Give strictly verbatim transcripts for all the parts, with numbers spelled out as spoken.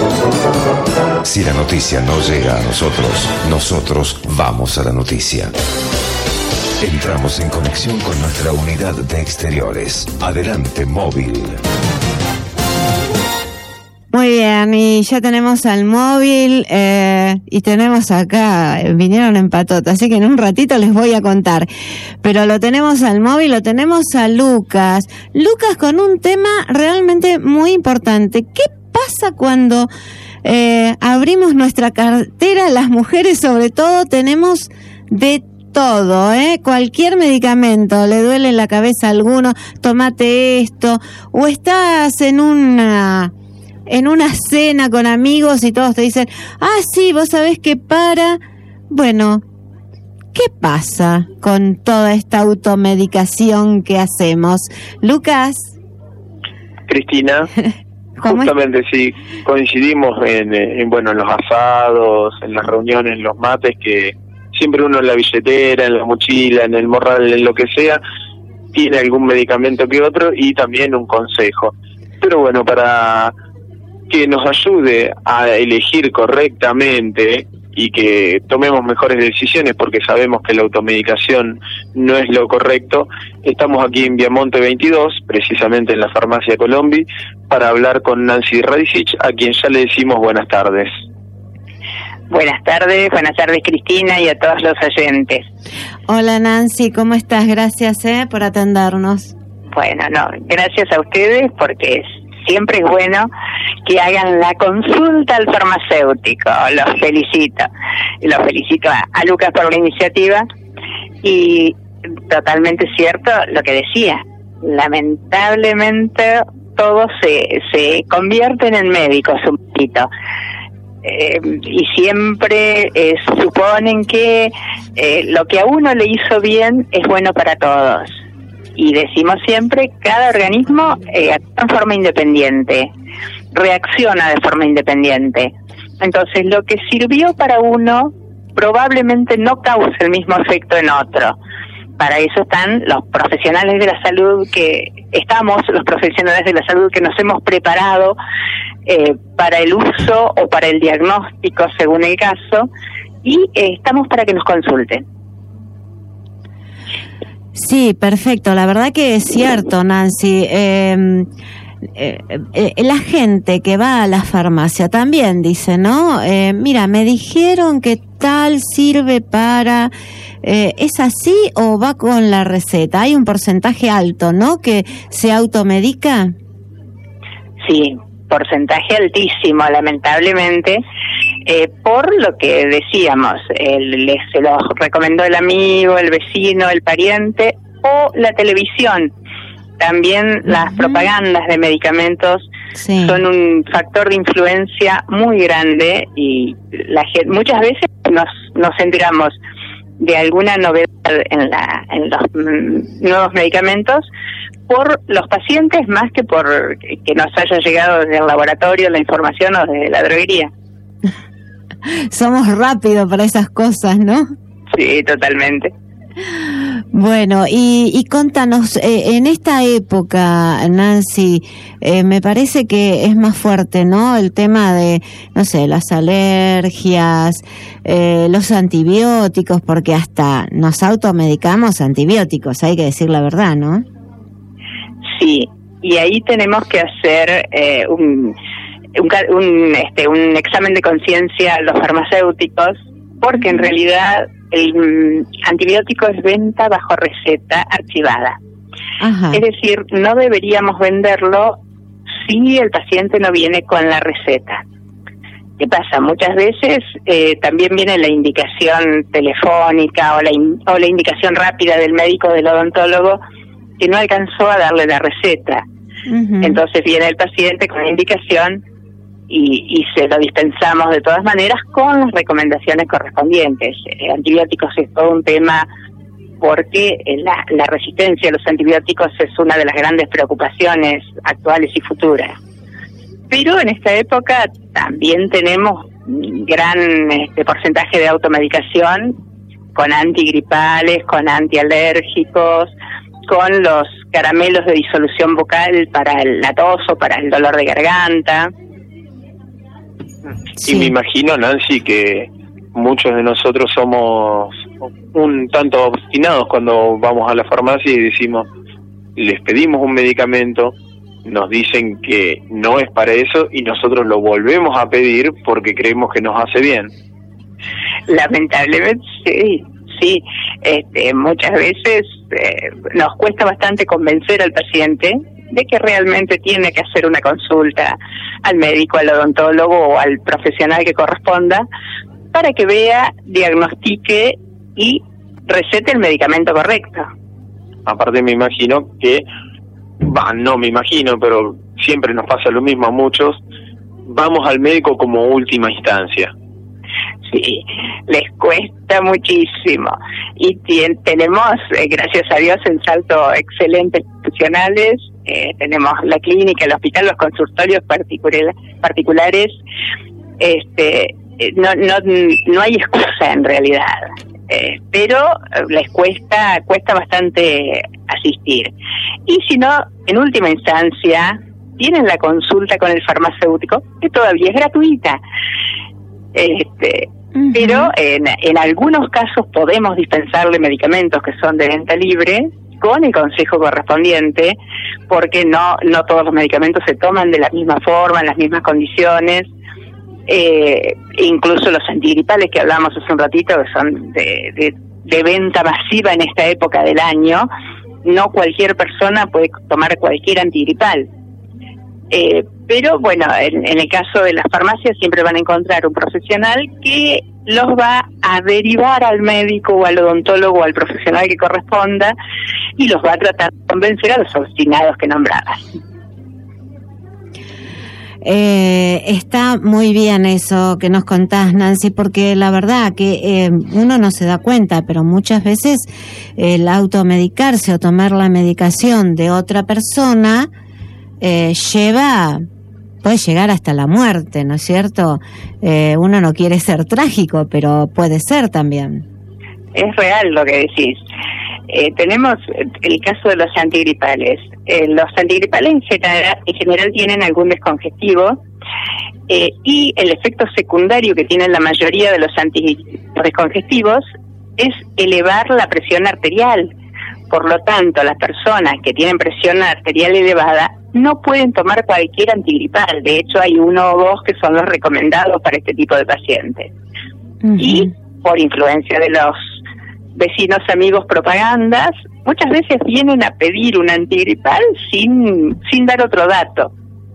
Si la noticia no llega a nosotros, nosotros vamos a la noticia. Entramos en conexión con nuestra unidad de exteriores. Adelante, móvil. Muy bien, y ya tenemos al móvil eh, y tenemos acá, vinieron en patota, así que en un ratito les voy a contar. Pero lo tenemos al móvil, lo tenemos a Lucas. Lucas con un tema realmente muy importante. ¿Qué pasa cuando eh, abrimos nuestra cartera? Las mujeres sobre todo tenemos de todo, ¿eh? Cualquier medicamento, le duele la cabeza a alguno, tomate esto, o estás en una... en una cena con amigos y todos te dicen, ah, sí, vos sabés que para... Bueno, ¿qué pasa con toda esta automedicación que hacemos? Lucas. Cristina, justamente es? sí, coincidimos en, en, bueno, en los asados, en las reuniones, en los mates, que siempre uno en la billetera, en la mochila, en el morral, en lo que sea, tiene algún medicamento que otro y también un consejo. Pero bueno, para... que nos ayude a elegir correctamente y que tomemos mejores decisiones, porque sabemos que la automedicación no es lo correcto. Estamos aquí en Viamonte veintidós, precisamente en la farmacia Colombi, para hablar con Nancy Radicic, a quien ya le decimos buenas tardes. Buenas tardes, buenas tardes Cristina y a todos los oyentes. Hola Nancy, ¿cómo estás? Gracias eh, por atendernos. Bueno, no, gracias a ustedes porque es siempre es bueno que hagan la consulta al farmacéutico. Los felicito. Los felicito a, a Lucas por la iniciativa. Y totalmente cierto lo que decía. Lamentablemente todos se, se convierten en médicos un poquito. Eh, y siempre eh, suponen que eh, lo que a uno le hizo bien es bueno para todos. Y decimos siempre, cada organismo eh, actúa en forma independiente, reacciona de forma independiente. Entonces, lo que sirvió para uno probablemente no cause el mismo efecto en otro. Para eso están los profesionales de la salud que estamos, los profesionales de la salud que nos hemos preparado eh, para el uso o para el diagnóstico según el caso, y eh, estamos para que nos consulten. Sí, perfecto. La verdad que es cierto, Nancy. Eh, eh, eh, la gente que va a la farmacia también dice, ¿no? Eh, mira, me dijeron que tal sirve para... Eh, ¿Es así o va con la receta? Hay un porcentaje alto, ¿no?, que se automedica. Sí, porcentaje altísimo, lamentablemente. Eh, por lo que decíamos, el, les, se los recomendó el amigo, el vecino, el pariente o la televisión. También uh-huh. Las propagandas de medicamentos sí. son un factor de influencia muy grande y la gente, muchas veces nos, nos enteramos de alguna novedad en, la, en los mm, nuevos medicamentos por los pacientes más que por que nos haya llegado desde el laboratorio la información o desde la droguería. Somos rápidos para esas cosas, ¿no? Sí, totalmente. Bueno, y, y contanos, eh, en esta época, Nancy, eh, me parece que es más fuerte, ¿no? El tema de, no sé, las alergias, eh, los antibióticos, porque hasta nos automedicamos antibióticos, hay que decir la verdad, ¿no? Sí, y ahí tenemos que hacer eh, un... Un, un, este, un examen de conciencia a los farmacéuticos, porque en realidad el um, antibiótico es venta bajo receta archivada. Ajá. Es decir, no deberíamos venderlo si el paciente no viene con la receta. ¿Qué pasa? Muchas veces eh, también viene la indicación telefónica o la, in, o la indicación rápida del médico, del odontólogo, que no alcanzó a darle la receta. Uh-huh. Entonces viene el paciente con la indicación Y, y se lo dispensamos de todas maneras con las recomendaciones correspondientes. Eh, antibióticos es todo un tema porque la, la resistencia a los antibióticos es una de las grandes preocupaciones actuales y futuras. Pero en esta época también tenemos gran este, porcentaje de automedicación con antigripales, con antialérgicos, con los caramelos de disolución bucal para la tos o para el dolor de garganta. Sí. Y me imagino, Nancy, que muchos de nosotros somos un tanto obstinados cuando vamos a la farmacia y decimos, les pedimos un medicamento, nos dicen que no es para eso y nosotros lo volvemos a pedir porque creemos que nos hace bien. Lamentablemente sí, sí. Este, muchas veces eh, nos cuesta bastante convencer al paciente de que realmente tiene que hacer una consulta al médico, al odontólogo o al profesional que corresponda para que vea, diagnostique y recete el medicamento correcto. Aparte me imagino que, bah, no me imagino, pero siempre nos pasa lo mismo a muchos, vamos al médico como última instancia. Sí, les cuesta muchísimo. Y tien, tenemos, eh, gracias a Dios, en Salto excelentes profesionales. Eh, tenemos la clínica, el hospital, los consultorios particular, particulares. Este, no, no, no hay excusa en realidad. Eh, pero les cuesta cuesta bastante asistir. Y si no, en última instancia, tienen la consulta con el farmacéutico, que todavía es gratuita. Este, uh-huh. Pero en, en algunos casos podemos dispensarle medicamentos que son de venta libre con el consejo correspondiente, porque no no todos los medicamentos se toman de la misma forma, en las mismas condiciones. Eh, incluso los antigripales que hablamos hace un ratito, que son de, de, de venta masiva en esta época del año, no cualquier persona puede tomar cualquier antigripal. Eh, pero bueno, en, en el caso de las farmacias siempre van a encontrar un profesional que los va a derivar al médico o al odontólogo o al profesional que corresponda y los va a tratar de convencer a los obstinados que nombrabas. Eh, está muy bien eso que nos contás, Nancy, porque la verdad que eh, uno no se da cuenta, pero muchas veces el automedicarse o tomar la medicación de otra persona eh, lleva, puede llegar hasta la muerte, ¿no es cierto? Eh, uno no quiere ser trágico, pero puede ser también. Es real lo que decís. Eh, tenemos el caso de los antigripales. Eh, los antigripales en general, en general tienen algún descongestivo eh, y el efecto secundario que tienen la mayoría de los antidescongestivos es elevar la presión arterial. Por lo tanto, las personas que tienen presión arterial elevada no pueden tomar cualquier antigripal. De hecho, hay uno o dos que son los recomendados para este tipo de pacientes. Uh-huh. Y por influencia de los vecinos, amigos, propagandas, muchas veces vienen a pedir un antigripal sin sin dar otro dato.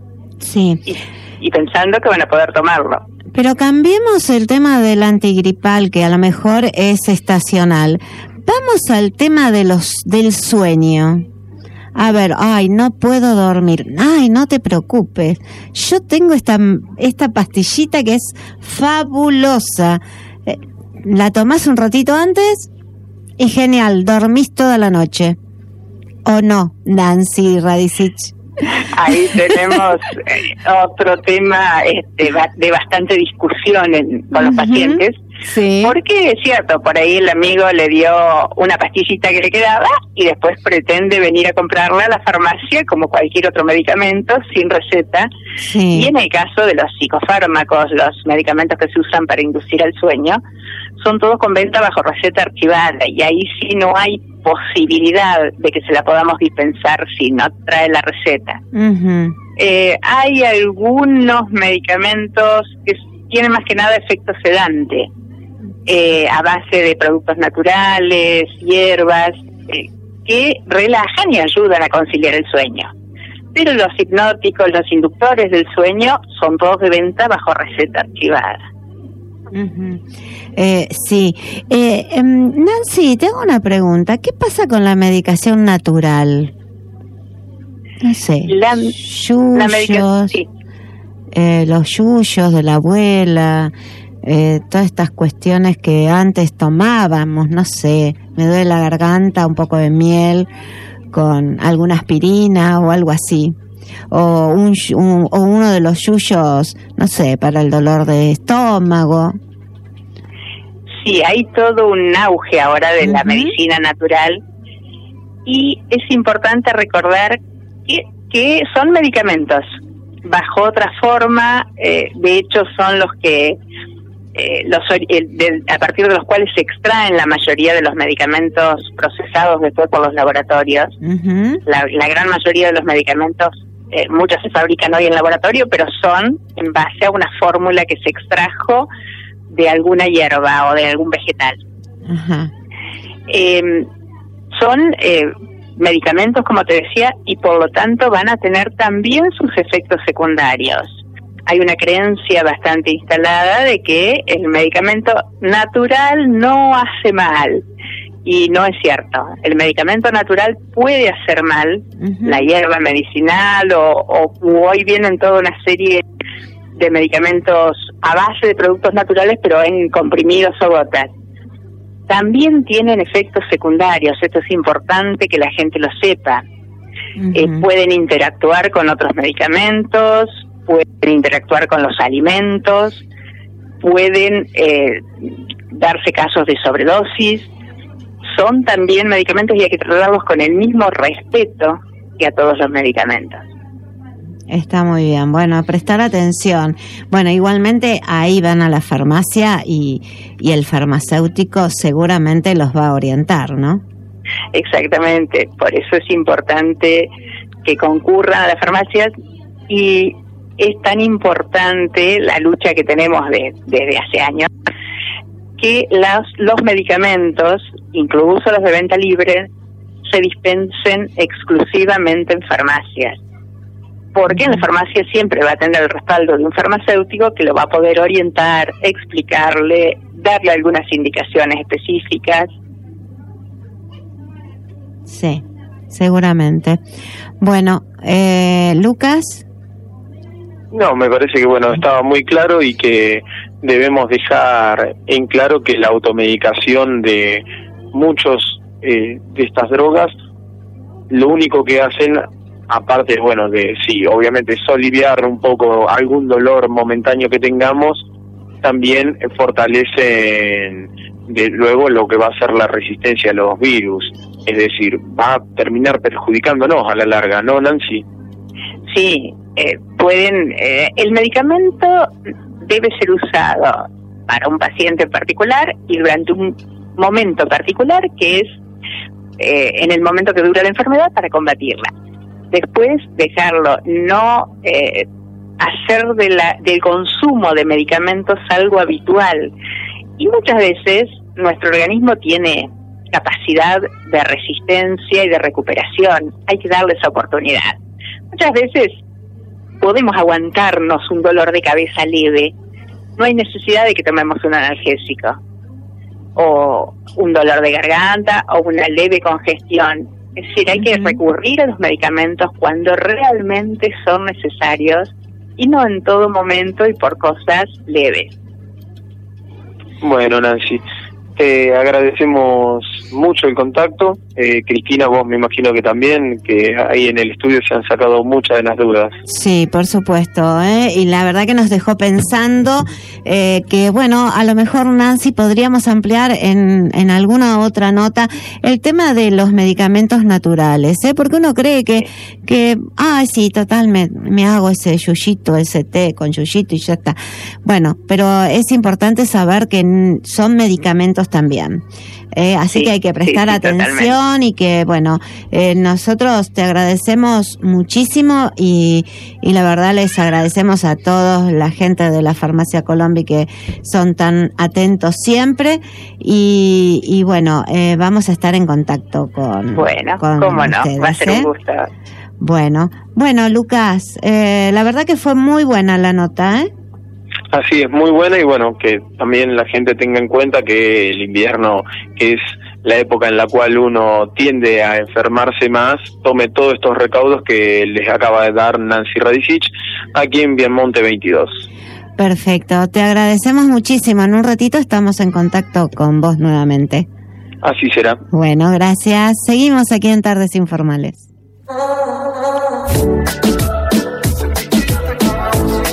Sí. Y, y pensando que van a poder tomarlo. Pero cambiemos el tema del antigripal, que a lo mejor es estacional. Vamos al tema de los del sueño. A ver, ay, no puedo dormir. Ay, no te preocupes. Yo tengo esta esta pastillita que es fabulosa. Eh, la tomás un ratito antes y genial, dormís toda la noche. ¿O no, Nancy Radicich? Ahí tenemos eh, otro tema este, de bastante discusión en, con los uh-huh. pacientes. Sí. Porque es cierto, por ahí el amigo le dio una pastillita que le quedaba y después pretende venir a comprarla a la farmacia como cualquier otro medicamento sin receta. Sí. Y en el caso de los psicofármacos, los medicamentos que se usan para inducir el sueño, son todos con venta bajo receta archivada y ahí sí no hay posibilidad de que se la podamos dispensar si no trae la receta. Uh-huh. Eh, hay algunos medicamentos que tienen más que nada efecto sedante, eh, a base de productos naturales, hierbas, eh, que relajan y ayudan a conciliar el sueño. Pero los hipnóticos, los inductores del sueño, son todos de venta bajo receta archivada. Uh-huh. Eh, sí. Eh, eh, Nancy, tengo una pregunta. ¿Qué pasa con la medicación natural? No sé. La, yuyos, la medicación, sí. eh, los yuyos de la abuela, eh, todas estas cuestiones que antes tomábamos, no sé, me duele la garganta, un poco de miel con alguna aspirina o algo así. O, un, un, o uno de los yuyos, no sé, para el dolor de estómago. Sí, hay todo un auge ahora de uh-huh. la medicina natural y es importante recordar que, que son medicamentos bajo otra forma, eh, de hecho son los que, eh, los el, de, a partir de los cuales se extraen la mayoría de los medicamentos procesados después por los laboratorios. Uh-huh. La, la gran mayoría de los medicamentos, eh, muchos se fabrican hoy en laboratorio, pero son en base a una fórmula que se extrajo de alguna hierba o de algún vegetal. Uh-huh. Eh, son eh, medicamentos, como te decía, y por lo tanto van a tener también sus efectos secundarios. Hay una creencia bastante instalada de que el medicamento natural no hace mal, y no es cierto. El medicamento natural puede hacer mal, uh-huh. la hierba medicinal, o, o hoy vienen toda una serie de medicamentos a base de productos naturales, pero en comprimidos o gotas. También tienen efectos secundarios, esto es importante que la gente lo sepa. Uh-huh. Eh, pueden interactuar con otros medicamentos, pueden interactuar con los alimentos, pueden eh, darse casos de sobredosis. Son también medicamentos y hay que tratarlos con el mismo respeto que a todos los medicamentos. Está muy bien. Bueno, prestar atención. Bueno, igualmente ahí van a la farmacia y, y el farmacéutico seguramente los va a orientar, ¿no? Exactamente. Por eso es importante que concurran a las farmacias, y es tan importante la lucha que tenemos de, desde hace años, que los, los medicamentos, incluso los de venta libre, se dispensen exclusivamente en farmacias. Porque en la farmacia siempre va a tener el respaldo de un farmacéutico que lo va a poder orientar, explicarle, darle algunas indicaciones específicas. Sí, seguramente. Bueno, eh, Lucas. No, me parece que bueno, estaba muy claro, y que debemos dejar en claro que la automedicación de muchos eh, de estas drogas, lo único que hacen, aparte, bueno, de sí, obviamente es aliviar un poco algún dolor momentáneo que tengamos, también fortalecen de luego lo que va a ser la resistencia a los virus. Es decir, va a terminar perjudicándonos a la larga, ¿no, Nancy? Sí, eh, pueden... Eh, el medicamento debe ser usado para un paciente en particular y durante un momento particular, que es eh, en el momento que dura la enfermedad, para combatirla. Después dejarlo, no eh, hacer de la, del consumo de medicamentos algo habitual. Y muchas veces nuestro organismo tiene capacidad de resistencia y de recuperación. Hay que darle esa oportunidad. Muchas veces podemos aguantarnos un dolor de cabeza leve. No hay necesidad de que tomemos un analgésico, o un dolor de garganta, o una leve congestión. Es decir, hay que recurrir a los medicamentos cuando realmente son necesarios, y no en todo momento y por cosas leves. Bueno, Nancy, te agradecemos mucho el contacto. Eh, Cristina, vos me imagino que también, que ahí en el estudio se han sacado muchas de las dudas. Sí, por supuesto, ¿eh? Y la verdad que nos dejó pensando eh, que, bueno, a lo mejor, Nancy, podríamos ampliar en, en alguna otra nota el tema de los medicamentos naturales, ¿eh? Porque uno cree que, que ah, sí, total, me, me hago ese yuyito, ese té con yuyito y ya está. Bueno, pero es importante saber que son medicamentos también. Eh, así sí, que hay que prestar sí, sí, atención totalmente. Y que, bueno, eh, nosotros te agradecemos muchísimo y, y la verdad les agradecemos a todos, la gente de la Farmacia Colombi, que son tan atentos siempre, y, y bueno, eh, vamos a estar en contacto con Bueno, con cómo no, ustedes, va a ser ¿eh? un gusto. Bueno, bueno, Lucas, eh, la verdad que fue muy buena la nota, ¿eh? Así es, muy buena, y bueno, que también la gente tenga en cuenta que el invierno, que es la época en la cual uno tiende a enfermarse más, tome todos estos recaudos que les acaba de dar Nancy Radicic aquí en Viamonte veintidós. Perfecto, te agradecemos muchísimo. En un ratito estamos en contacto con vos nuevamente. Así será. Bueno, gracias. Seguimos aquí en Tardes Informales.